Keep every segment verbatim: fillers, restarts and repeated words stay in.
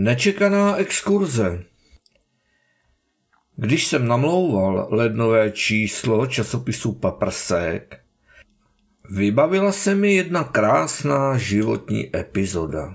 Nečekaná exkurze. Když jsem namlouval lednové číslo časopisu Paprsek, vybavila se mi jedna krásná životní epizoda.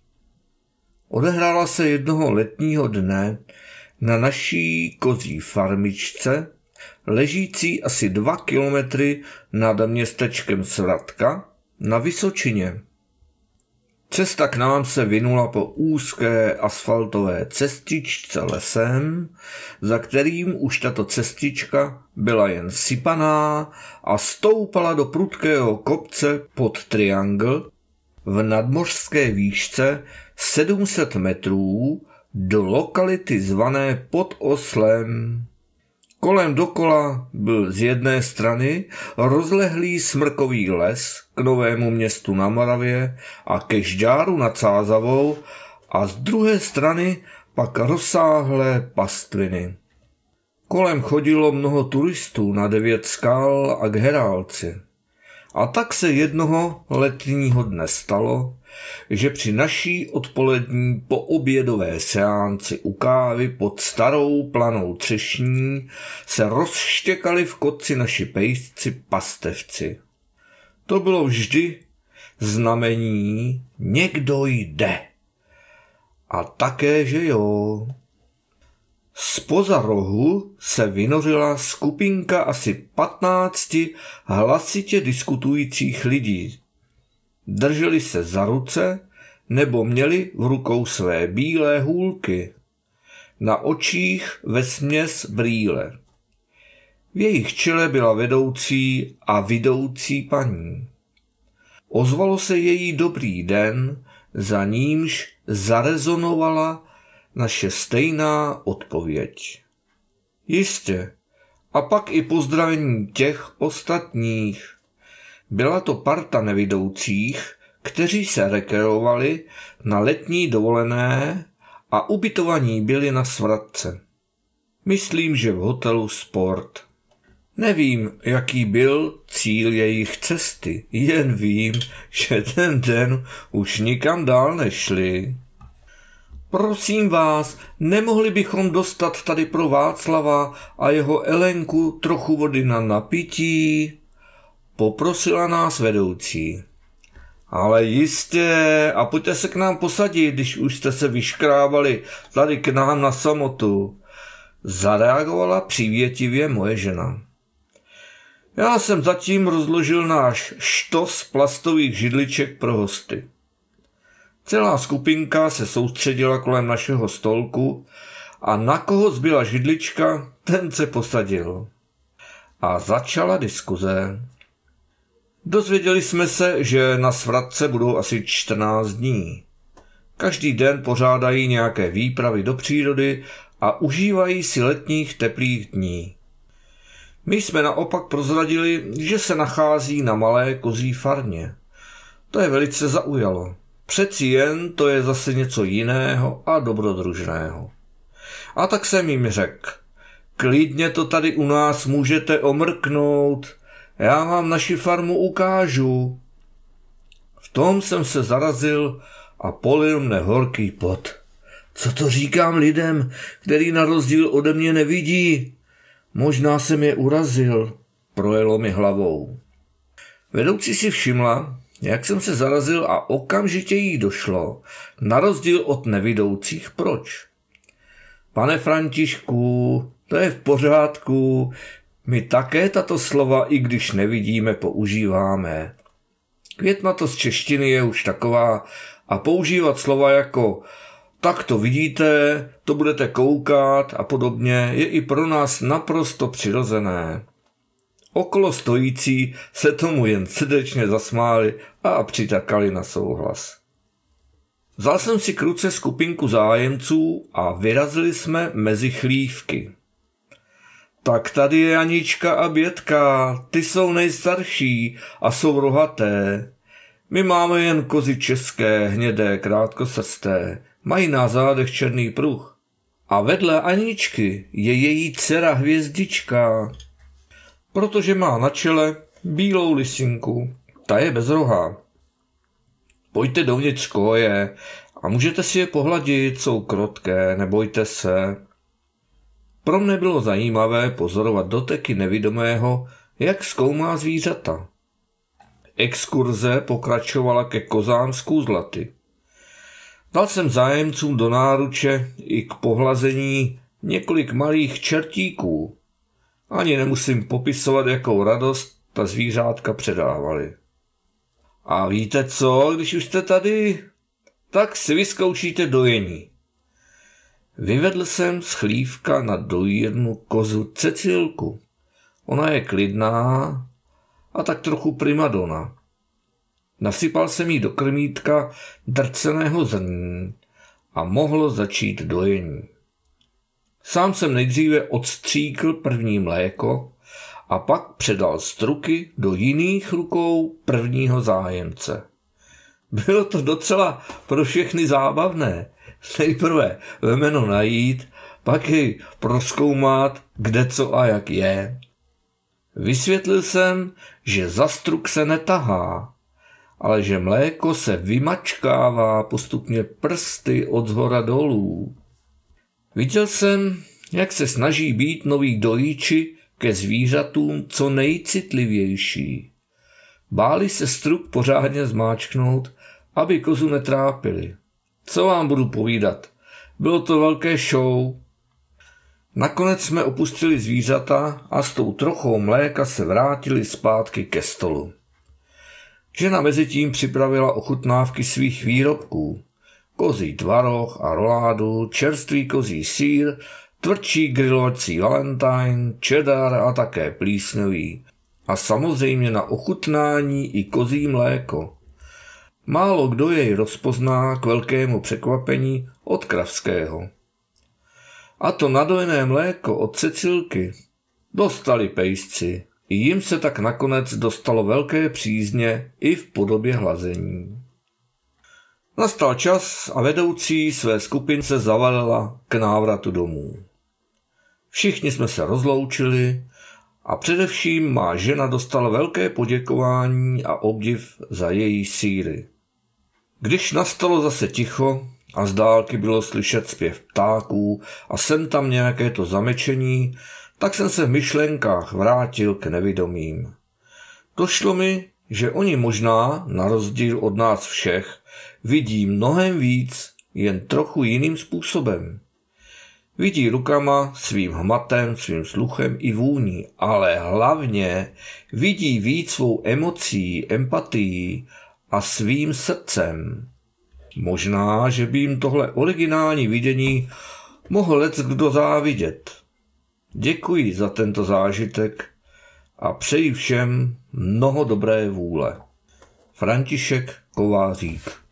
Odehrála se jednoho letního dne na naší kozí farmičce, ležící asi dva kilometry nad městečkem Svratka na Vysočině. Cesta k nám se vinula po úzké asfaltové cestičce lesem, za kterým už tato cestička byla jen sypaná a stoupala do prudkého kopce pod triangl v nadmořské výšce sedm set metrů do lokality zvané Pod Oslem. Kolem dokola byl z jedné strany rozlehlý smrkový les k Novému Městu na Moravě a ke Žďáru nad Sázavou a z druhé strany pak rozsáhlé pastviny. Kolem chodilo mnoho turistů na Devět skal a k Herálci. A tak se jednoho letního dne stalo, že při naší odpolední poobědové seánci u kávy pod starou planou třešní se rozštěkali v kotci naši pejsci pastevci. To bylo vždy znamení někdo jde. A také, že jo. Zpoza rohu se vynořila skupinka asi patnácti hlasitě diskutujících lidí. Drželi se za ruce nebo měli v rukou své bílé hůlky. Na očích vesměs brýle. V jejich čele byla vedoucí a vidoucí paní. Ozvalo se její dobrý den, za nímž zarezonovala naše stejná odpověď. Jistě, a pak i pozdravení těch ostatních. Byla to parta nevidoucích, kteří se rekreovali na letní dovolené a ubytovaní byli na Svratce. Myslím, že v hotelu Sport. Nevím, jaký byl cíl jejich cesty, jen vím, že ten den už nikam dál nešli. Prosím vás, nemohli bychom dostat tady pro Václava a jeho Elenku trochu vody na napití? Poprosila nás vedoucí. Ale jistě, a pojďte se k nám posadit, když už jste se vyškrábali tady k nám na samotu. Zareagovala přívětivě moje žena. Já jsem zatím rozložil náš štos plastových židliček pro hosty. Celá skupinka se soustředila kolem našeho stolku a na koho zbyla židlička, ten se posadil. A začala diskuze. Dozvěděli jsme se, že na Svratce budou asi čtrnáct dní. Každý den pořádají nějaké výpravy do přírody a užívají si letních teplých dní. My jsme naopak prozradili, že se nachází na malé kozí farmě. To je velice zaujalo. Přeci jen to je zase něco jiného a dobrodružného. A tak jsem jim řekl, klidně to tady u nás můžete omrknout, já vám naši farmu ukážu. V tom jsem se zarazil a polil mne horký pot. Co to říkám lidem, který na rozdíl ode mě nevidí? Možná jsem je urazil, projelo mi hlavou. Vedoucí si všimla, jak jsem se zarazil a okamžitě jí došlo, na rozdíl od nevidoucích, proč. Pane Františku, to je v pořádku, my také tato slova, i když nevidíme, používáme. Květnatost češtiny je už taková a používat slova jako tak to vidíte, to budete koukat a podobně je i pro nás naprosto přirozené. Okolo stojící se tomu jen srdečně zasmáli a přitakali na souhlas. Vzal jsem si k ruce skupinku zájemců a vyrazili jsme mezi chlívky. Tak tady je Anička a Bětka, ty jsou nejstarší a jsou rohaté. My máme jen kozy české, hnědé, krátkosrsté, mají na zádech černý pruh. A vedle Aničky je její dcera Hvězdička, protože má na čele bílou lisinku, ta je bezrohá. Pojďte dovnitř koje a můžete si je pohladit, jsou krotké, nebojte se. Pro mne bylo zajímavé pozorovat doteky nevidomého, jak zkoumá zvířata. Exkurze pokračovala ke kozám z kůzlaty. Dal jsem zájemcům do náruče i k pohlazení několik malých čertíků. Ani nemusím popisovat, jakou radost ta zvířátka předávali. A víte co, když už jste tady, tak si vyzkoušíte dojení. Vyvedl jsem z chlívka na dojírnu kozu Cecilku. Ona je klidná a tak trochu primadona. Nasypal jsem jí do krmítka drceného zrní a mohlo začít dojení. Sám jsem nejdříve odstříkl první mléko a pak předal struky do jiných rukou prvního zájemce. Bylo to docela pro všechny zábavné. Nejprve vemeno najít, pak jej prozkoumat, kde co a jak je. Vysvětlil jsem, že za struk se netahá, ale že mléko se vymačkává postupně prsty od zhora dolů. Viděl jsem, jak se snaží být noví dojíči ke zvířatům co nejcitlivější. Báli se struk pořádně zmáčknout, aby kozu netrápili. Co vám budu povídat? Bylo to velké show. Nakonec jsme opustili zvířata a s tou trochou mléka se vrátili zpátky ke stolu. Žena mezitím připravila ochutnávky svých výrobků. Kozí tvaroh a roládu, čerstvý kozí sýr, tvrdší grilovací valentine, cheddar a také plísňový. A samozřejmě na ochutnání i kozí mléko. Málo kdo jej rozpozná k velkému překvapení od kravského. A to nadojené mléko od Cecilky dostali pejsci. I jim se tak nakonec dostalo velké přízně i v podobě hlazení. Nastal čas a vedoucí své skupince zavalila k návratu domů. Všichni jsme se rozloučili a především má žena dostala velké poděkování a obdiv za její sýry. Když nastalo zase ticho a z dálky bylo slyšet zpěv ptáků a sem tam nějaké to zamečení, tak jsem se v myšlenkách vrátil k nevidomým. Došlo mi, že oni možná, na rozdíl od nás všech, vidí mnohem víc, jen trochu jiným způsobem. Vidí rukama, svým hmatem, svým sluchem i vůní, ale hlavně vidí víc svou emocí, empatií a svým srdcem. Možná, že by jim tohle originální vidění mohl leckdo závidět. Děkuji za tento zážitek a přeji všem mnoho dobré vůle. František Kovářík.